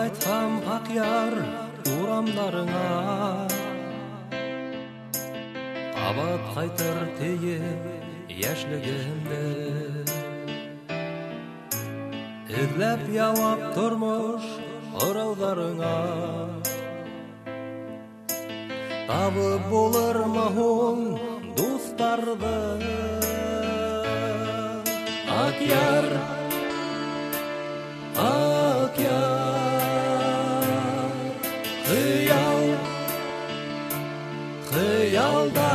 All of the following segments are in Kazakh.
айтсам ақяр урамдарыңа, қабат қайтыр тейіп яшілігімді. Ізләп яуап тұрмыш ұраударыңа, табып болыр мағын достарды. Ақяр, ақяр, қиял, қиялда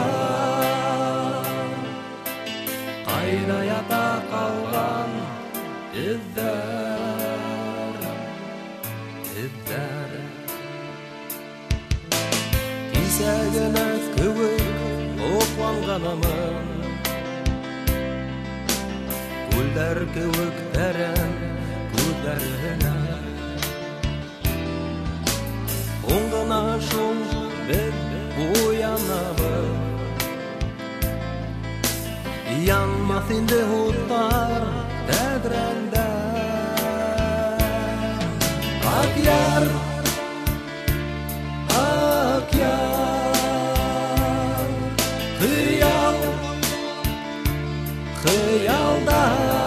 қайда ята қалған іздер, іздер. Кесегіміз көк оқланғанымын, гүлдер көк тәрін көздеріне. Оңғына шоң біз оянабыз, yanmaz indi hutlar tədrəndə. Ақяр, ақяr, қиял, қиялда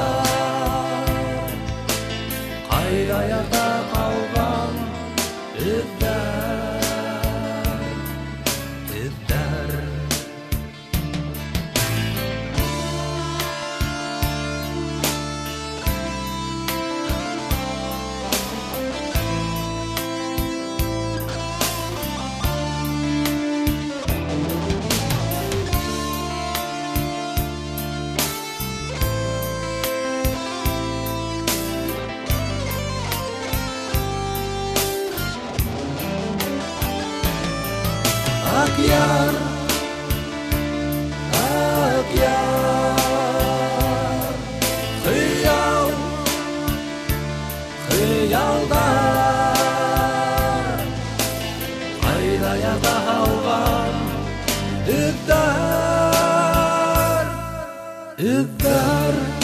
қайда ята қалған іздер, іздер. Ақяр, ақяр, қиял, қиялда қайда ята қалған іздер, іздер.